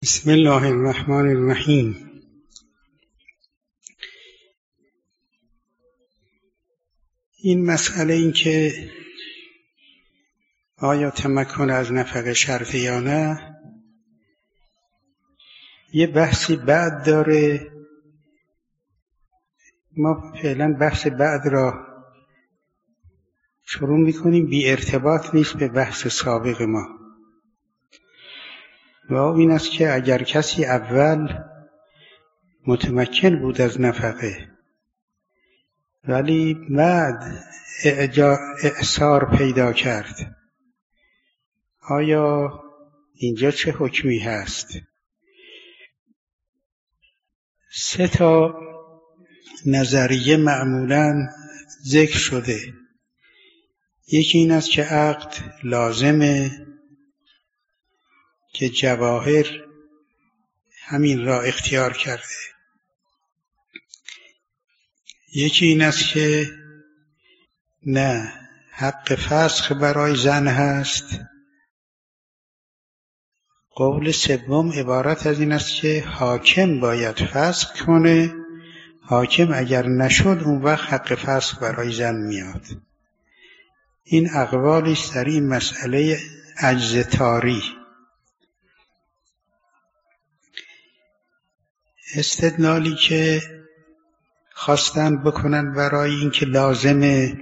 بسم الله الرحمن الرحیم. این مسئله این که آیا تمکن از نفقه شرطی یا نه یه بحثی بعد داره. ما فعلا بحث بعد را شروع میکنیم، بی ارتباط نیست به بحث سابق ما. و این است که اگر کسی اول متمکن بود از نفقه ولی بعد اعسار پیدا کرد، آیا اینجا چه حکمی هست؟ 3 نظریه معمولاً ذکر شده. یکی این است که عقد لازمه، که جواهر همین را اختیار کرده. یکی این است که نه، حق فسخ برای زن هست. قول سوم عبارت از این است که حاکم باید فسخ کنه. حاکم اگر نشد اون وقت حق فسخ برای زن میاد. این اقوالی است در این مسئله عجز طاری. استدلالی که خواستن بکنن برای اینکه لازمه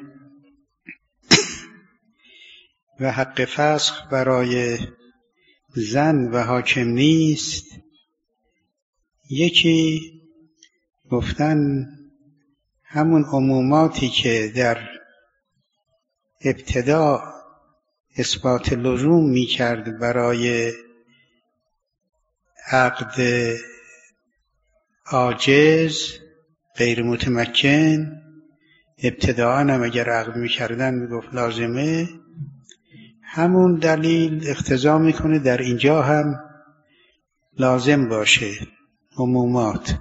و حق فسخ برای زن و حاکم نیست، یکی گفتن همون عموماتی که در ابتدا اثبات لزوم می کرد برای عقد عاجز غیر متمکن، ابتداءً هم اگر عقد می کردن می گفت لازمه، همون دلیل اقتضا میکنه در اینجا هم لازم باشه، عمومات.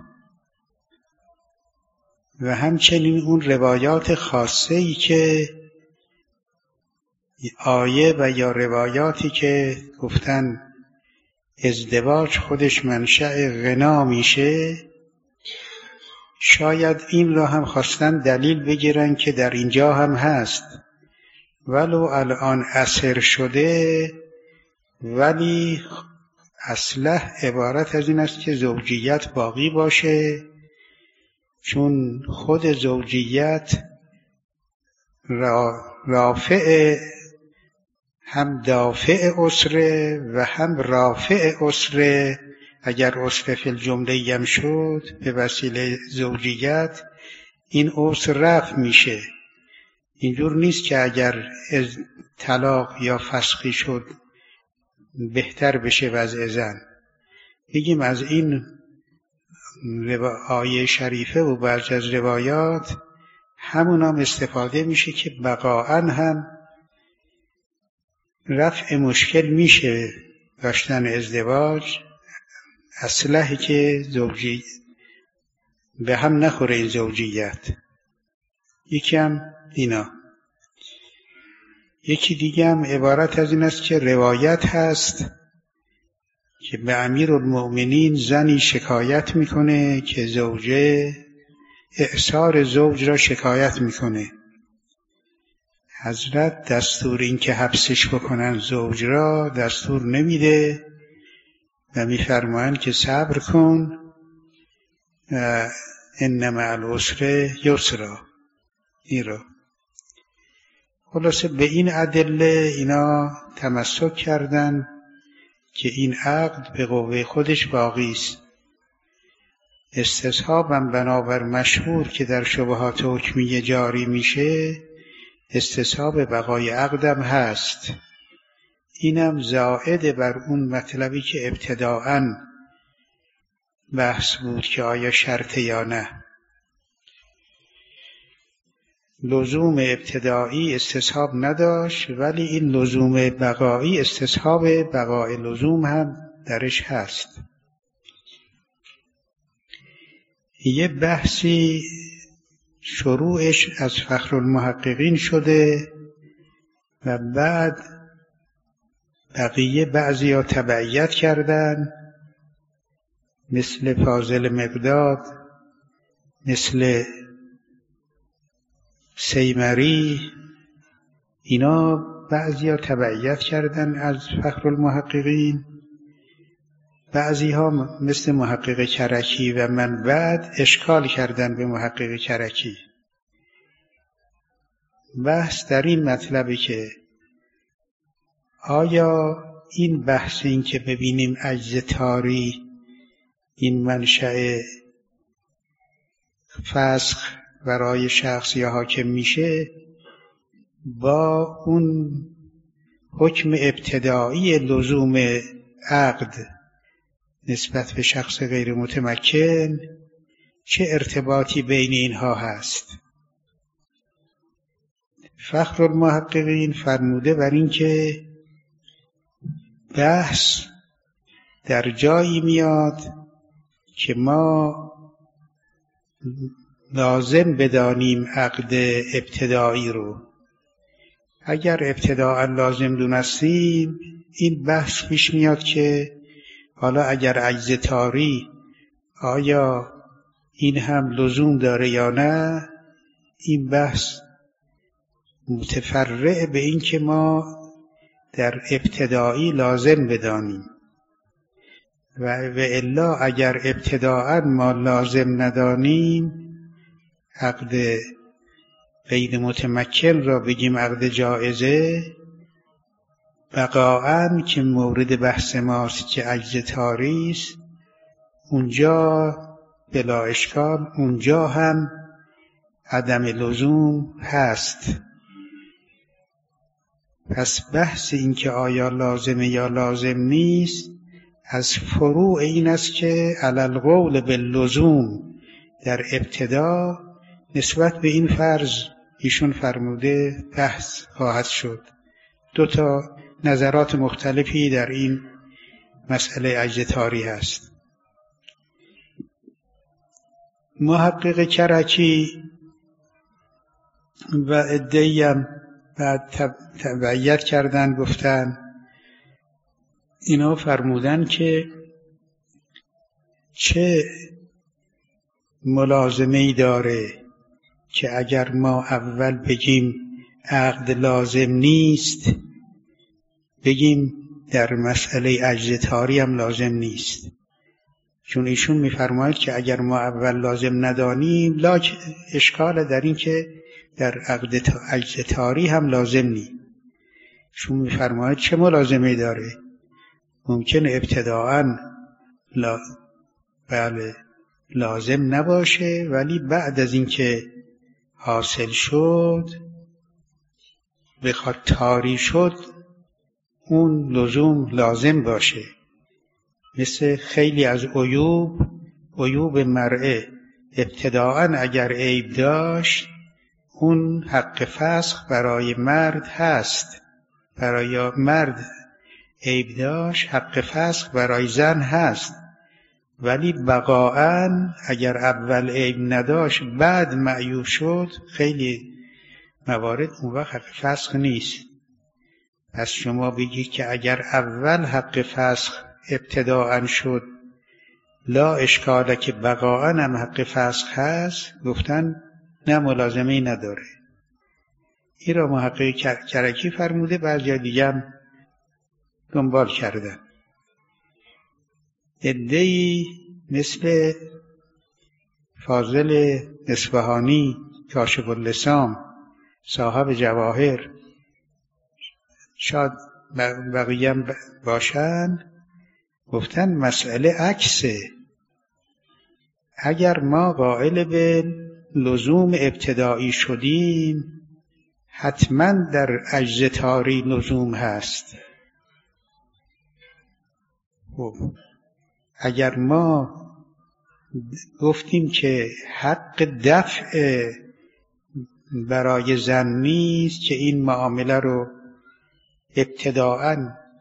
و همچنین اون روایات خاصه‌ای که آیه و یا روایاتی که گفتن ازدواج خودش منشأ غنا میشه، شاید این را هم خواستن دلیل بگیرن که در اینجا هم هست، ولو الان عصر شده ولی اصلح عبارت از این است که زوجیت باقی باشه، چون خود زوجیت رافع، هم دافع اسره و هم رافع اسره. اگر اسره فی الجمله هم شد به وسیله زوجیت، این اسر رفع میشه. اینجور نیست که اگر طلاق یا فسخی شد بهتر بشه وضع زن. بگیم از این آیه شریفه و بعضی از روایات همون هم استفاده میشه که بقاءً هم رفع مشکل میشه داشتن ازدواج، اصلحی که زوجی به هم نخوره این زوجیت. یکی هم اینا. یکی دیگه هم عبارت از این است که روایت هست که به امیرالمؤمنین زنی شکایت میکنه که زوجه اعسار زوج را شکایت میکنه. حضرت دستور این که حبسش بکنن زوج را دستور نمیده و میفرمایند که صبر کن، ان مع العسر یسرا. این را خلاصه به این ادله اینا تمسک کردن که این عقد به قوه خودش باقی است. استصحابم بنابر مشهور که در شبهات حکمیه جاری میشه، استصحاب بقای عقدم هست. اینم زائد بر اون مطلبی که ابتداءً بحث بود که آیا شرطه یا نه. لزوم ابتدایی استصحاب نداشت، ولی این لزوم بقایی استصحاب بقای لزوم هم درش هست. یه بحثی شروعش از فخرالمحققین شده و بعد بقیه بعضی ها تبعیت کردن مثل فاضل مقداد، مثل سیمری، اینا بعضی ها تبعیت کردن از فخرالمحققین، بعضی ها مثل محقق کرکی و من بعد اشکال کردن به محقق کرکی. بحث در این مطلبه که آیا این بحث این که ببینیم عجز تاری این منشأ فسخ برای شخص یا حاکم میشه با اون حکم ابتدایی لزوم عقد نسبت به شخص غیر متمکن چه ارتباطی بین اینها هست؟ فخرالمحققین فرموده بر این که بحث در جایی میاد که ما لازم بدانیم عقد ابتدایی رو. اگر ابتداء لازم دونستیم این بحث پیش میاد که حالا اگر عجز تاری آیا این هم لزوم داره یا نه. این بحث متفرع به این که ما در ابتدایی لازم بدانیم و الا اگر ابتداء ما لازم ندانیم عقد غیر متمکن را بگیم عقد جائزه، بقاعاً که مورد بحث ماست که عجز تاری است، اونجا بلا اشکال اونجا هم عدم لزوم هست. پس بحث این که آیا لازمه یا لازم نیست از فروع این است که علی القول باللزوم در ابتدا نسبت به این فرض ایشون فرموده بحث خواهد شد. دو تا نظرات مختلفی در این مسئله عجز تاری هست. محقق کرکی و عده‌ای هم بعد تبعیت کردن گفتن اینا فرمودن که چه ملازمه‌ای داره که اگر ما اول بگیم عقد لازم نیست بگیم در مسئله عجز تاری هم لازم نیست. چون ایشون می‌فرماید که اگر ما اول لازم ندانیم لا اشکال در این که در عقد عجز تاری هم لازم نیست. ایشون می‌فرماید چه ملازمه‌ای داره؟ ممکنه ابتداءً بله لازم نباشه ولی بعد از اینکه حاصل شد بخواد تاری شد اون لزوم لازم باشه. مثل خیلی از عیوب مرئه ابتداءً اگر عیب داشت اون حق فسخ برای مرد هست، برای مرد عیب داشت حق فسخ برای زن هست، ولی بقاعاً اگر اول عیب نداشت بعد معیوب شد خیلی موارد اون وقت حق فسخ نیست. پس شما بگید که اگر اول حق فسخ ابتداءً شد لا اشکاله که بقاعاً هم حق فسخ هست، گفتن نه ملازمه‌ای نداره. این را محقق کرکی فرموده، بعضی دیگه هم دنبال کردن. عده‌ای مثل فاضل اصفهانی کاشف اللسان صاحب جواهر، شاید بقیه هم باشن، گفتن مسئله عکسه. اگر ما قائل به لزوم ابتدایی شدیم حتما در عجز تاری لزوم هست. اگر ما گفتیم که حق دفع برای زن نیست که این معامله رو ابتداءً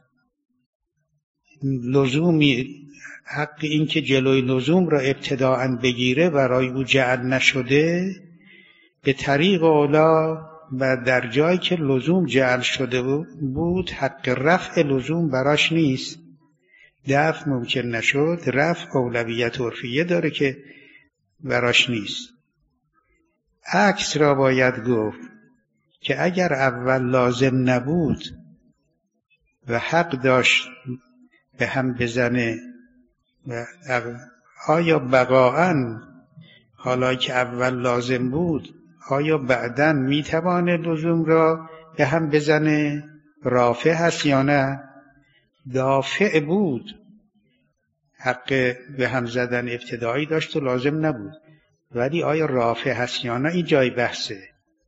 لزومی حق این که جلوی لزوم را ابتداءً بگیره برای او جعل نشده، به طریق اولا و در جایی که لزوم جعل شده بود حق رفع لزوم براش نیست. دفع ممکن نشد، رفع اولویت عرفیه داره که براش نیست. عکس را باید گفت که اگر اول لازم نبود و حق داشت به هم بزنه و آیا بقاءً حالا که اول لازم بود آیا بعداً میتوانه لزوم را به هم بزنه؟ رافع هست یا نه؟ دافع بود، حق به هم زدن ابتدایی داشت و لازم نبود، ولی آیا رافع هست یا نه؟ این جای بحثه.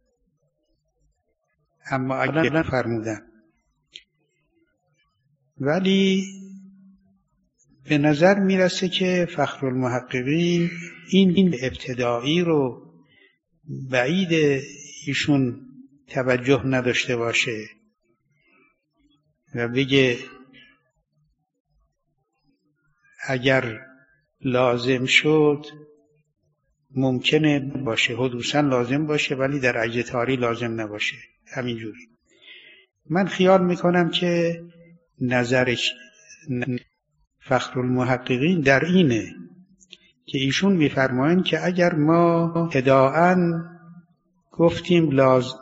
اما اگر فرمودن ولی به نظر میرسه که فخرالمحققین این ابتدایی رو بعید ایشون توجه نداشته باشه و بگه اگر لازم شد ممکنه باشه، حدوثاً لازم باشه ولی در عجز تاری لازم نباشه. همینجوری من خیال میکنم که نظر فخرالمحققین در اینه که ایشون میفرمایند که اگر ما ابتداءً گفتیم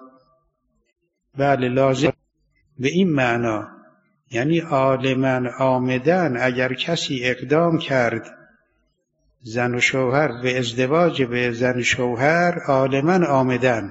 لازم به این معنا، یعنی عالماً عامداً اگر کسی اقدام کرد زن و شوهر به ازدواج به زن شوهر عالماً عامداً،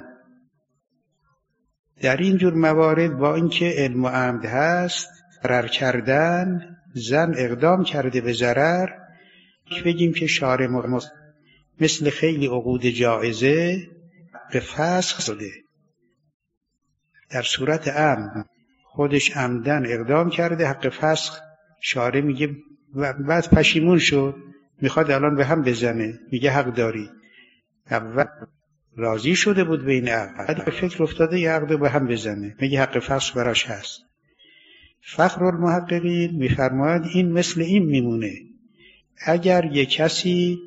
در این جور موارد با اینکه علم و عمد هست ضرر کردن، زن اقدام کرده به ضرر، بگیم که شارع مثل خیلی عقود جائزه به فسخ شده، در صورت عمد خودش عمدن اقدام کرده حق فسخ، شارع میگه بعد پشیمون شد میخواد الان به هم بزنه، میگه حق داری، اول راضی شده بود به این عقد، بعد به فکر افتاده یه عقد به هم بزنه، میگه حق فسخ براش هست. فخرالمحققین میفرماید این مثل این میمونه، اگر یک کسی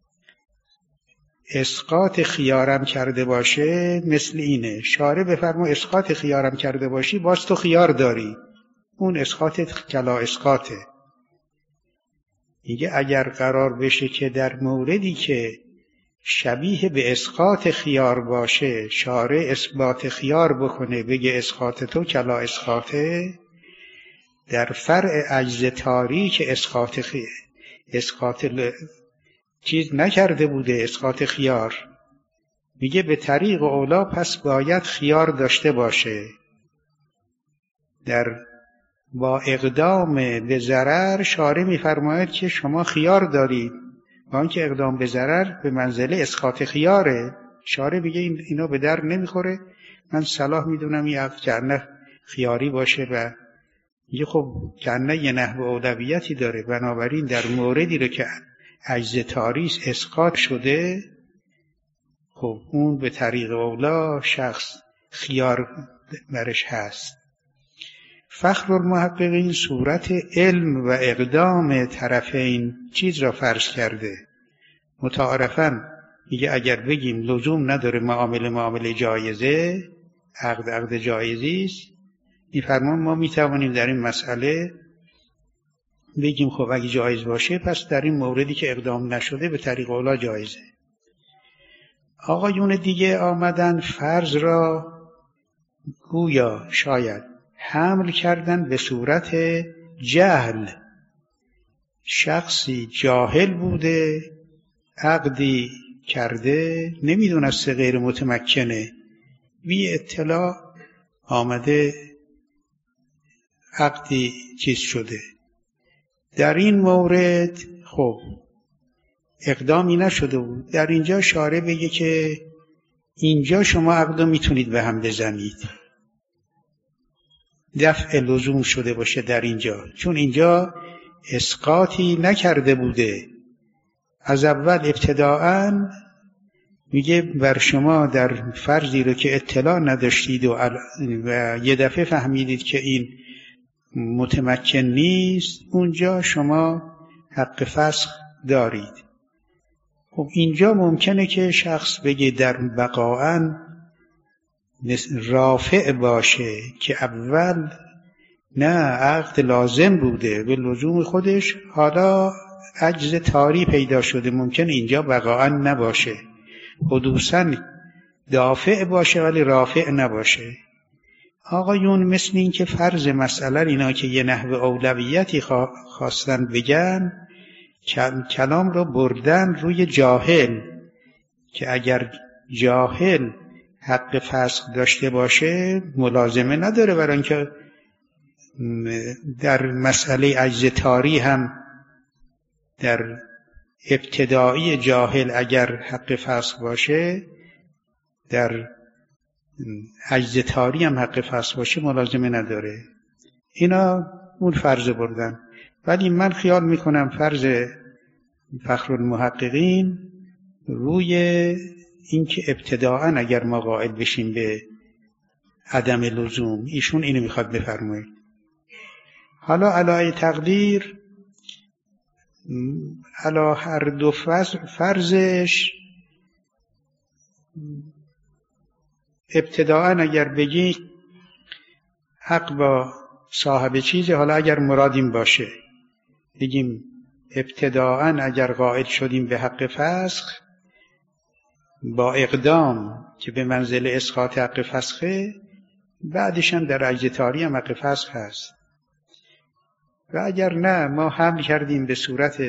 اسقاط خیارم کرده باشه مثل اینه، شارع بفرما اسقاط خیارم کرده باشی باز تو خیار داری، اون اسقاط کلا اسقاطه. میگه اگر قرار بشه که در موردی که شبیه به اسقاط خیار باشه شارع اثبات خیار بکنه بگه اسقاط تو کلا اسقاطه، در فرع عجز تاری که اسقاط چیز نکرده بوده، اسقاط خیار، میگه به طریق اولا پس باید خیار داشته باشه، با اقدام به ضرر شارع میفرماید که شما خیار دارید، با اینکه اقدام به ضرر به منزله اسقاط خیاره، شارع میگه اینا به در نمیخوره، من صلاح میدونم این عقد کنه خیاری باشه و میگه خب کنه یه نحو اولویتی داره، بنابراین در موردی رو که عجز تاریس اسقاط شده خب اون به طریق اولا شخص خیار برش هست. فخرالمحققین صورت علم و اقدام طرفین چیز را فرض کرده، متعارفاً میگه اگر بگیم لزوم نداره معامله جایزه، عقد جایزی است، میفرمان ما میتوانیم در این مسئله بگیم خب اگه جایز باشه پس در این موردی که اقدام نشده به طریق اولا جایزه. آقایون دیگه آمدن فرض را گویا شاید حمل کردن به صورت جهل، شخصی جاهل بوده عقدی کرده نمیدونسته غیر متمکنه، بی اطلاع آمده عقدی چیز شده، در این مورد خب اقدامی نشده بود، در اینجا شارع بگه که اینجا شما عقدو میتونید به هم بزنید، دفع لزوم شده باشه در اینجا، چون اینجا اسقاطی نکرده بوده، از اول ابتداءً میگه بر شما در فرضی رو که اطلاع نداشتید و یه دفعه فهمیدید که این متمکن نیست، اونجا شما حق فسخ دارید. خب اینجا ممکنه که شخص بگه در بقاءً رافع باشه که اول نه، عقد لازم بوده به لزوم خودش، حالا عجز طاری پیدا شده، ممکن اینجا بقاء نباشه، حدوثاً دافع باشه ولی رافع نباشه. آقایون مثل این که فرض مسئله اینا که یه نحو اولویتی خواستن بگن، کلام رو بردن روی جاهل، که اگر جاهل حق فسخ داشته باشه ملازمه نداره، برای اینکه در مسئله عجز طاری هم در ابتدایی جاهل اگر حق فسخ باشه، در عجز طاری هم حق فسخ باشه ملازمه نداره. اینا اون فرض بردن، ولی من خیال میکنم فرض فخرالمحققین روی اینکه ابتداءً اگر ما قائل بشیم به عدم لزوم، ایشون اینو میخواد بفرمایید. حالا علی تقدیر علی هر دو فرضش ابتداءً اگر بگی حق با صاحب چیزه، حالا اگر مرادیم باشه بگیم ابتداءً اگر قائل شدیم به حق فسخ با اقدام که به منزل اسقاط حق فسخه، بعدش هم در عجز طاری هم حق فسخ هست. و اگر نه ما حمل کردیم به صورت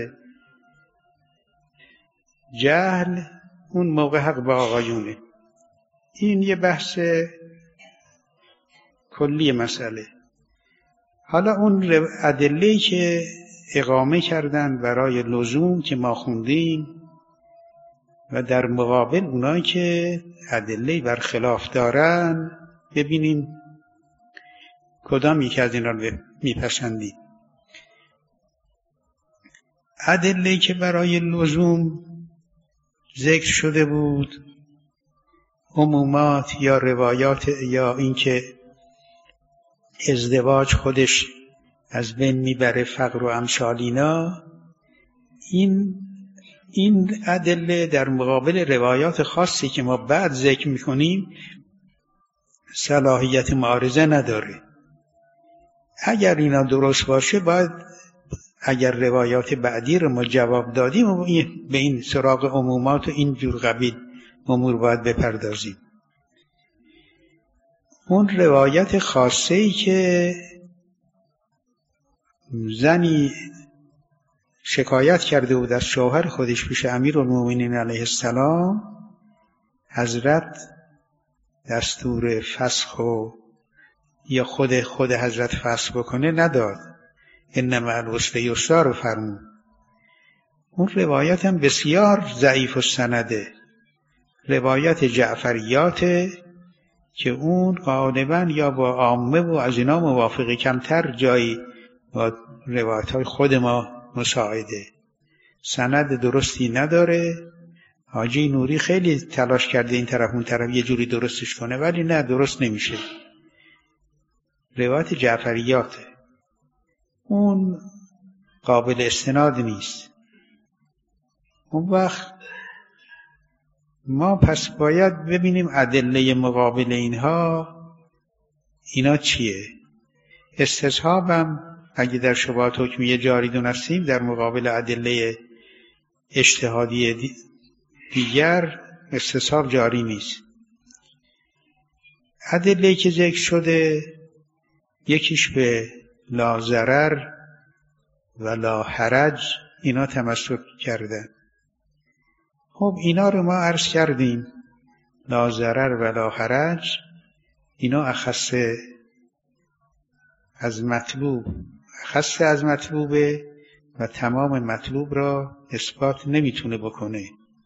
جهل، اون موقع حق با آقایونه. این یه بحث کلی مسئله. حالا اون ادله‌ای که اقامه کردن برای لزوم که ما خوندیم و در مقابل اونایی که ادله‌ای بر خلاف دارن، ببینیم کدام یکی از اینا رو میپسندیم. ادله‌ای که برای لزوم ذکر شده بود، عمومات یا روایات یا اینکه ازدواج خودش از بین میبره فقر و امثال اینا، این ادله در مقابل روایات خاصی که ما بعد ذکر میکنیم صلاحیت معارضه نداره. اگر اینا درست باشه باید اگر روایات بعدی رو ما جواب دادیم و به این سراغ عمومات و این جور قبیل امور باید بپردازیم. اون روایت خاصه‌ای که زنی شکایت کرده بود از شوهر خودش پیش امیرالمومنین علیه السلام، حضرت دستور فسخ و یا خود حضرت فسخ بکنه نداد، ان مع العسر یسرا رو فرمود. اون روایت هم بسیار ضعیف السنده، روایت جعفریاته که اون غالبا یا با عامه و از اینا موافقی کمتر جایی با روایت های خود ما مساعده، سند درستی نداره. حاجی نوری خیلی تلاش کرده این طرف اون طرف یه جوری درستش کنه، ولی نه، درست نمیشه. روایت جعفریاته، اون قابل استناد نیست. اون وقت ما پس باید ببینیم ادله مقابل اینا چیه. استصحابم اگه در شبهات حکمیه جاری دونستیم در مقابل ادله اجتهادی دیگر استصحاب جاری نیست. ادله که ذکر شده یکیش به لا ضرر و لا حرج اینا تمسک کردن. خب اینا رو ما عرض کردیم، لا ضرر و لا حرج اینا اخص از مطلوبه و تمام مطلوب را اثبات نمیتونه بکنه.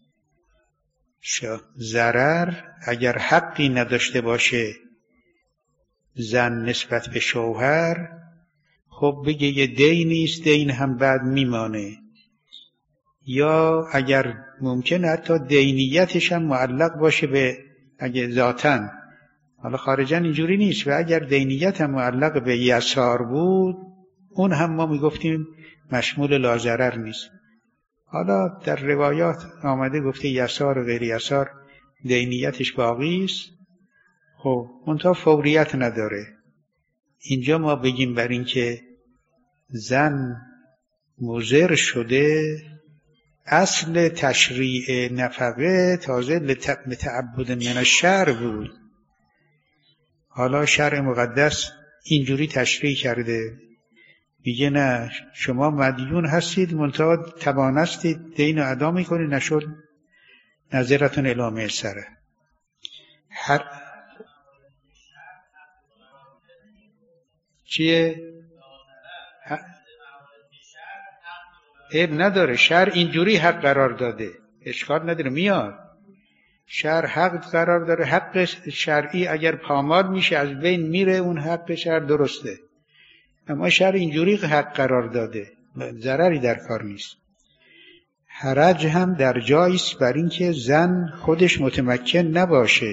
ضرر اگر حقی نداشته باشه زن نسبت به شوهر، خب بگه یه دینیست، دین هم بعد میمانه، یا اگر ممکنه حتی دینیتش هم معلق باشه به اگه ذاتن، حالا خارجا اینجوری نیست، و اگر دینیت هم معلق به یسار بود اون هم ما میگفتیم مشمول لا ضرر نیست. حالا در روایات آمده گفته یسار و غیر یسار دینیتش باقی است، خب منتها فوریت نداره. اینجا ما بگیم بر این که زن مضر شده، اصل تشریع نفقه تازه لتعبد من الشرع بود. حالا شرع مقدس اینجوری تشریع کرده، میگه نه شما مدیون هستید منتها توانستید دین رو ادا میکنید، نشد نظرتون الی میسره. چیه؟ عیب نداره، شرع اینجوری حق قرار داده، اشکال نداره، میاد شرع حق قرار داره. حق شرعی اگر پامال میشه از بین میره، اون حق شرع درسته، اما شرع اینجوری حق قرار داده، ضرری در کار نیست. حرج هم در جاییست بر این که زن خودش متمکن نباشه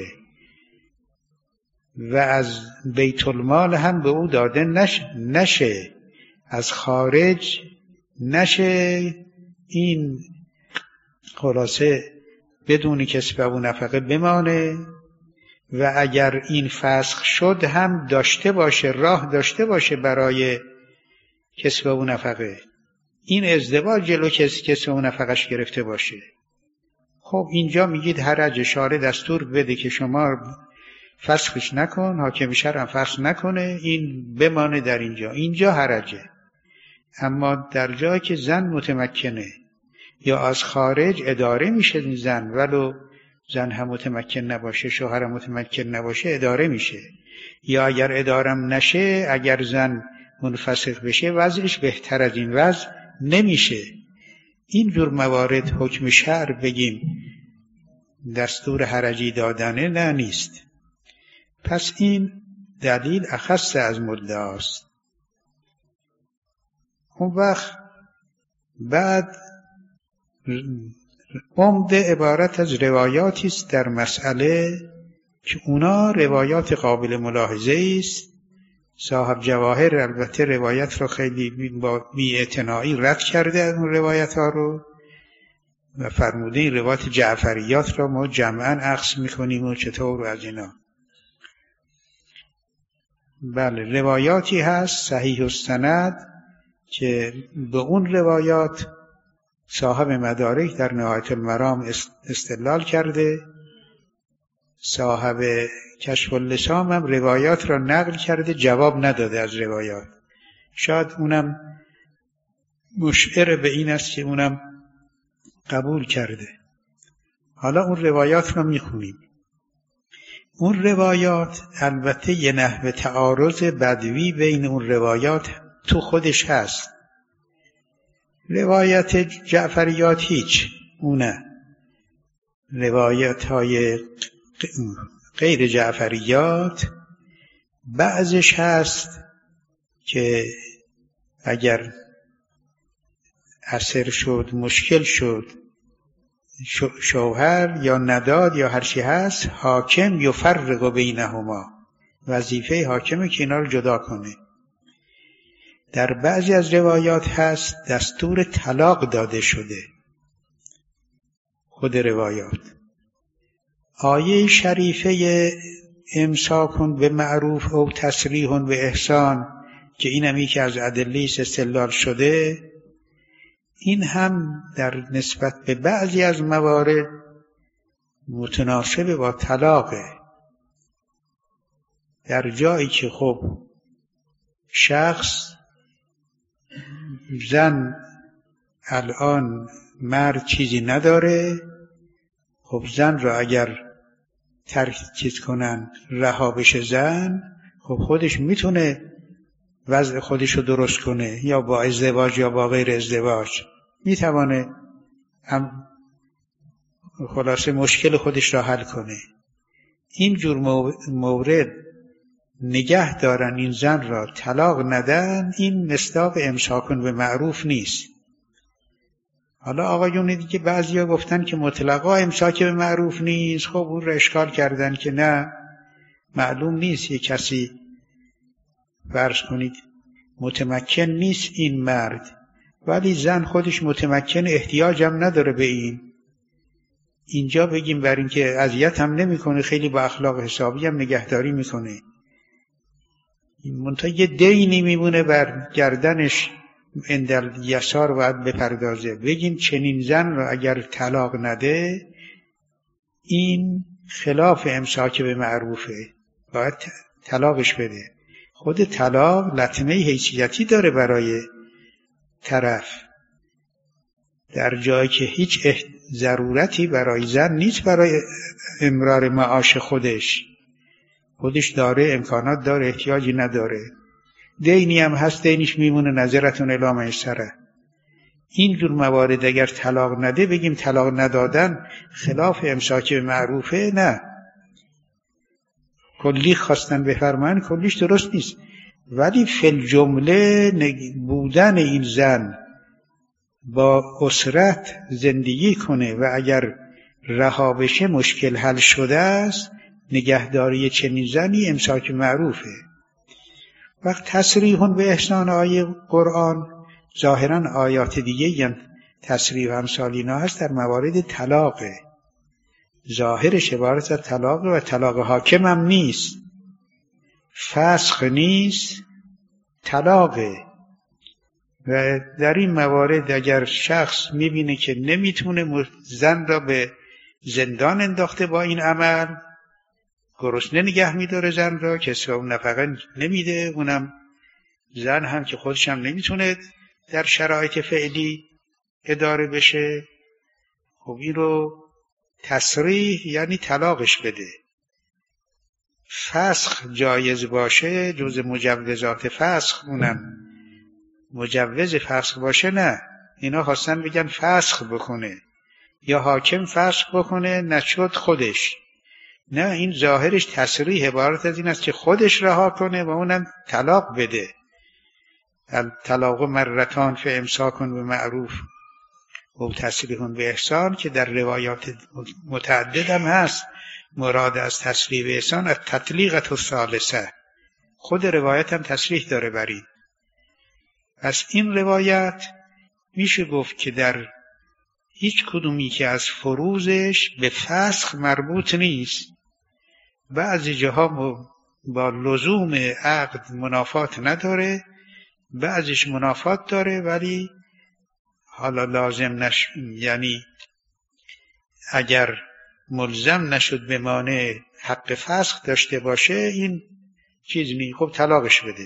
و از بیت المال هم به او داده نشه، از خارج نشه، این خلاصه بدون کسب و نفقه بمانه و اگر این فسخ شد هم داشته باشه، راه داشته باشه برای کسب و نفقه. این ازدواج جلو کسب و نفقش گرفته باشه. خب اینجا میگید حرج، شارع دستور بده که شما فسخش نکن، حاکم شرع هم فسخ نکنه، این بمانه در اینجا حرجه. اما در جایی که زن متمکنه یا از خارج اداره میشه زن، ولو زن هم متمکن نباشه، شوهر هم متمکن نباشه، اداره میشه. یا اگر ادارم نشه، اگر زن منفسخ بشه، وضعش بهتر از این وضع نمیشه. این جور موارد حکم شرع بگیم دستور حرجی دادنه نه نیست. پس این دلیل اخص از مدعاست. اون وقت بعد عمده عبارت از روایاتی است در مسئله که اونا روایات قابل ملاحظه است. صاحب جواهر البته روایت رو خیلی بی‌اعتنایی رد کرده از اون روایت ها رو و فرموده این روایت جعفریات رو ما جمعاً اخذ میکنیم و چطور از اینا. بله روایاتی هست صحیح السند که به اون روایات صاحب مدارک در نهایت المرام استدلال کرده، صاحب کشف اللسان هم روایات را نقل کرده، جواب نداده از روایات. شاید اونم مشعر به این است که اونم قبول کرده. حالا اون روایات را میخونیم. اون روایات البته یه نحو تعارض بدوی بین اون روایات تو خودش هست. روایت جعفریات هیچ، اونه روایت های غیر جعفریات بعضش هست که اگر اثر شد، مشکل شد، شوهر یا نداد یا هر چی هست، حاکم یفرق بینهما، وظیفه حاکمه که اینا رو جدا کنه. در بعضی از روایات هست دستور طلاق داده شده. خود روایات آیه شریفه امساکن به معروف او تسریح به احسان که اینمی که از ادله استدلال شده، این هم در نسبت به بعضی از موارد متناسب با طلاقه. در جایی که خب شخص زن الان مرد چیزی نداره، خب زن را اگر ترک کنن رها بشه زن، خب خودش میتونه وضع خودش رو درست کنه، یا با ازدواج یا با غیر ازدواج میتوانه هم خلاصه مشکل خودش را حل کنه. این جور مورد نگه دارن این زن را طلاق ندن، این مصداق امساکن به معروف نیست. حالا آقایون دیگه بعضیا گفتن که مطلقا امساک به معروف نیست. خب اون را اشکال کردن که نه، معلوم نیست یه کسی فرض کنید متمکن نیست این مرد، ولی زن خودش متمکن، احتیاج هم نداره به این. اینجا بگیم بر این که اذیت هم نمیکنه، خیلی با اخلاق حسابی هم نگهداری میکنه. منتها یه دینی میمونه بر گردنش، اندل یسار باید بپردازه. بگیم چنین زن رو اگر طلاق نده، این خلاف امساک به معروفه، باید طلاقش بده. خود طلاق لطمه حیثیتی داره برای طرف، در جایی که هیچ ضرورتی برای زن نیست برای امرار معاش خودش داره، امکانات داره، احتیاجی نداره. دینی هم هست، دینش میمونه، نظرتون الی میسره. این جور موارد اگر طلاق نده، بگیم طلاق ندادن خلاف امساک به معروفه، نه. کلی خواستن بفرماین، کلیش درست نیست، ولی فی الجمله بودن این زن با اسرت زندگی کنه و اگر رها بشه مشکل حل شده است، نگهداری چنین زنی امساک معروفه. وقت تصریح به احسان آیه قرآن، ظاهرا آیات دیگه یعنی تصریح و امثال اینا هست در موارد طلاقه، ظاهرش عبارت از طلاقه و طلاق حاکم هم نیست، فسخ نیست، طلاقه. و در این موارد اگر شخص میبینه که نمیتونه زن را به زندان انداخته با این عمل، گرسنه نگه میداره زن را، کسی اون نفقه نمیده، اونم زن هم که خودش هم نمیتونه در شرایط فعلی اداره بشه، خب این رو تصریح یعنی طلاقش بده. فسخ جایز باشه، جز مجوزات فسخ، اونم مجوز فسخ باشه، نه. اینا خواستن بگن فسخ بکنه یا حاکم فسخ بکنه، نشد خودش، نه. این ظاهرش تصریح عبارت از این است که خودش رها کنه و اونم طلاق بده. طلاق مرتان فامساک بمعروف و تصریح به احسان، که در روایات متعدد هم هست. مراد از تصریح به احسان از تطلیقت الثالثه، خود روایت هم تصریح داره بر این. پس این روایت میشه گفت که در هیچ کدومی که از فروضش به فسخ مربوط نیست. بعضی جاها با لزوم عقد منافات نداره، بعضیش منافات داره، ولی حالا لازم یعنی اگر ملزم نشد به مانع حق فسخ داشته باشه، این چیز نیست، خب طلاقش بده.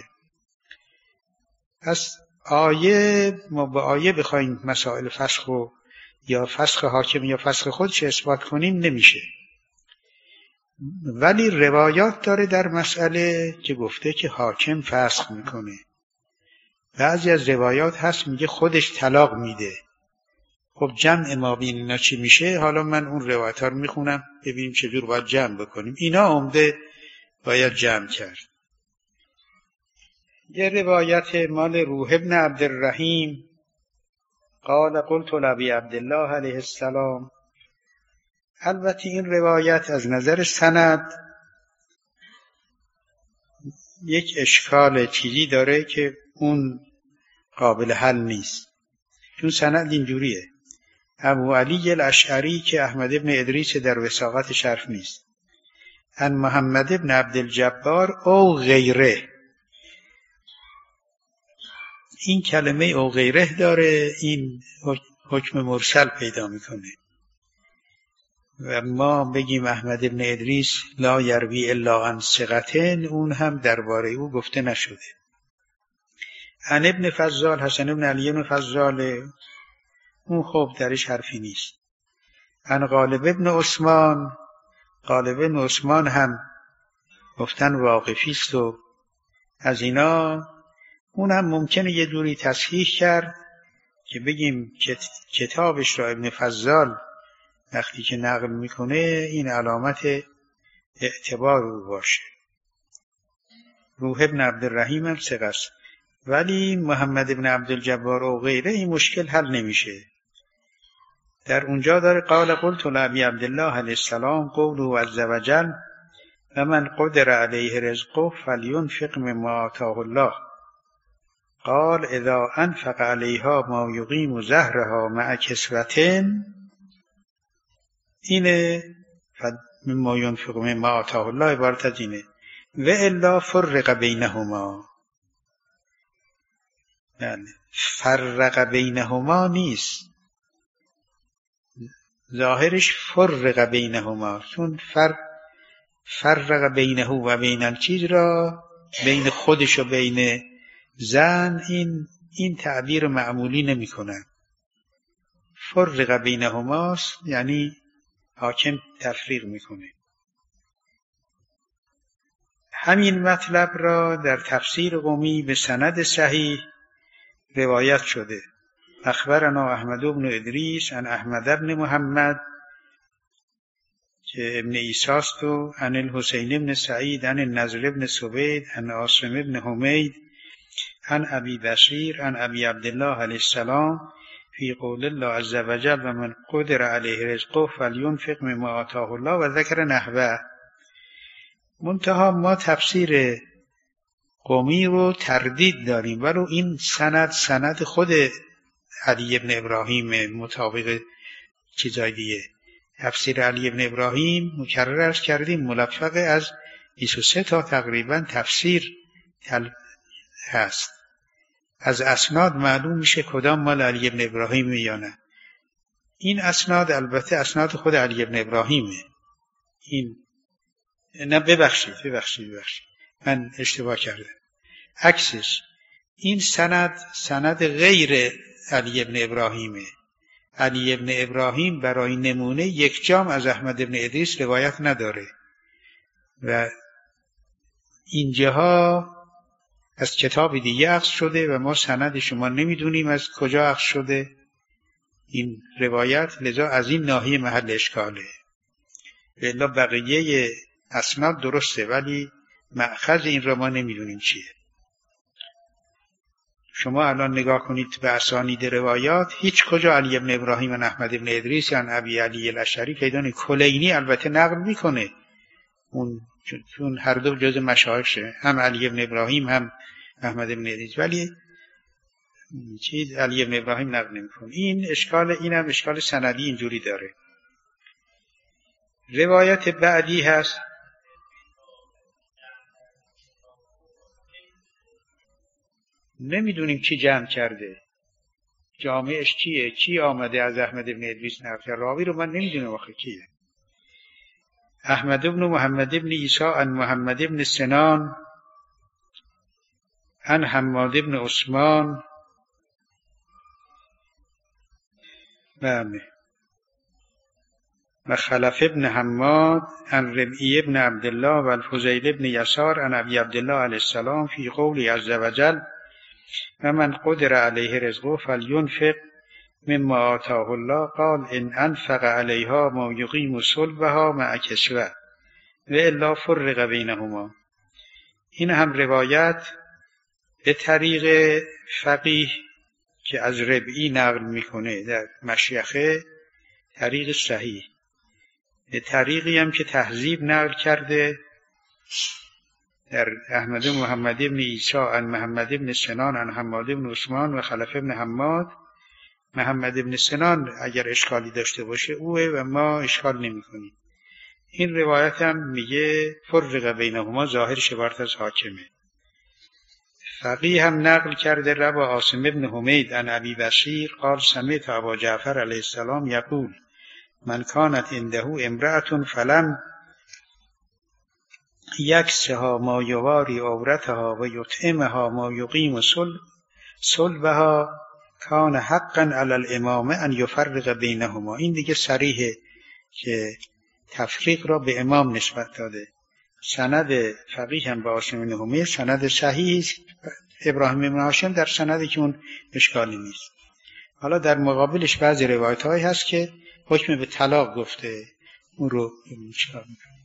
پس ما با آیه بخوایم مسائل فسخ و یا فسخ حاکم یا فسخ خودش اثبات کنیم نمیشه. ولی روایات داره در مسئله که گفته که حاکم فسخ میکنه. بعضی از روایات هست میگه خودش طلاق میده. خب جمع ما بین اینا چی میشه؟ حالا من اون روایت ها رو میخونم ببینیم چجور باید جمع بکنیم. اینا عمده باید جمع کرد. یه روایت مال روح ابن عبدالرحیم قال قلت لابی عبدالله علیه السلام. البته این روایت از نظر سند یک اشکال چیزی داره که اون قابل حل نیست، چون سند اینجوریه: ابو علی الاشعری که احمد ابن ادریس در وثاقت شرف نیست، ان محمد ابن عبدالجبار او غیره. این کلمه او غیره داره، این حکم مرسل پیدا میکنه. و ما بگیم احمد ابن ادریس لا یروی الا عن ثقتین، اون هم درباره او گفته نشده. عن ابن فضال، حسن ابن علی ابن فضال، اون خب درش حرفی نیست. عن غالب ابن عثمان، غالب ابن عثمان هم گفتن واقفیست و از اینا. اون هم ممکنه یه دوری تصحیح کرد که بگیم کتابش را ابن فضال وقتی که نقل میکنه این علامت اعتبار او باشه. روح ابن عبدالرحیم هم ثقه است، ولی محمد ابن عبدالجبار و غیره این مشکل حل نمیشه. در اونجا داره قال قلت لابی عبدالله علیه السلام قوله عز وجل و من قدر علیه رزقه فلینفق مما آتاه الله قال اذا انفق علیها ما یقیم زهرها مع کسوتین. اینه مما ینفق مما آتاه الله عبارت از اینه. و الا فرق بینهما. بله، فرق بینهما نیست، ظاهرش فرق بینهما، چون فرق بینه و بین الچیز را بین خودش و بین زن این تعبیر معمولی نمی کنن. فرق بینهماست یعنی حاکم تفریق میکنه. همین مطلب را در تفسیر قمی به سند صحیح روایت شده. اخبرنا احمد بن ادریس عن احمد بن محمد که ابن عیساست و عن الحسین بن سعید عن النضر بن سوید عن عاصم بن حمید عن ابی بصیر عن ابی عبدالله علیه السلام فی قول الله عز وجل و من قدر علیه رزقه فلینفق مما آتاه الله و ذکر نحوه. منتها ما تفسیر قمی رو تردید داریم، ولو این سند خود علی ابن ابراهیم مطابق چیزای دیگه. تفسیر علی ابن ابراهیم مکرر عرض کردیم ملفق از 23 تا تقریبا تفسیر هست. از اسناد معلوم میشه کدام مال علی ابن ابراهیم یا نه. این اسناد البته اسناد خود علی ابن ابراهیمه. این نه ببخشید من اشتباه کردم، عکسش این سند غیر علی ابن ابراهیمه. علی ابن ابراهیم برای نمونه یک جام از احمد ابن ادریس روایت نداره و اینجاها از کتاب دیگه اخذ شده و ما سند شما نمیدونیم از کجا اخذ شده این روایت، لذا از این ناحیه محل اشکاله. الا بقیه اسناد درسته ولی مأخذ این را ما نمیدونیم چیه. شما الان نگاه کنید به اسانید روایات، هیچ کجا علی ابن ابراهیم و احمد ابن ادریس یا ابی علی الاشعری پیدا نیست. کلینی البته نقل میکنه اون، چون هر دو جز مشایخشه، هم علی ابن ابراهیم هم احمد ابن ادریس، ولی چیز علی ابن ابراهیم نقل نمیکنه. اینم اشکال سندی اینجوری داره. روایت بعدی هست نمیدونیم کی جمع کرده، جامعش کیه، کی آمده از احمد ابن ادریس نقل کرده، راوی رو من نمیدونم آخه کیه. احمد بن محمد بن عیسی عن محمد بن سنان عن حماد بن عثمان و خلف بن حماد عن ربعی بن عبدالله و الفضیل بن یسار عن ابی عبدالله علیه السلام فی قولی عز وجل و من قدر علیه رزقه فلینفق مما آتاه الله قال ان انفق علیها ما یقیم صلبها مع کسوه و الا فرق بینهما. این هم روایت به طریق فقیه که از ربعی نقل میکنه در مشیخه، طریق صحیح، به طریقی هم که تهذیب نقل کرده در احمد محمد بن عیسی عن محمد بن سنان عن حماد بن عثمان و خلف بن حماد. محمد بن سنان اگر اشکالی داشته باشه اوه و ما اشکال نمی کنیم. این روایت هم میگه فرق بینهما، ظاهرش عبارت از حاکمه. فقیه هم نقل کرده روا عاصم بن حمید عن ابی بصیر قال سمعت ابا جعفر علیه السلام یقول من کانت عنده امرأة فلم یکسها ما یواری عورتها و یطعمها ما یقیم صلبها کان حقا علی الامام ان یفرق بینهما. این دیگه صریحه که تفریق را به امام نسبت داده. سند فقیه هم به عاصم بن حمید سند صحیح است. ابراهیم بن هاشم در سندی که اون اشکالی نیست. حالا در مقابلش بعضی روایت‌هایی هست که حکم به طلاق گفته، اون رو چیکار می‌کنه؟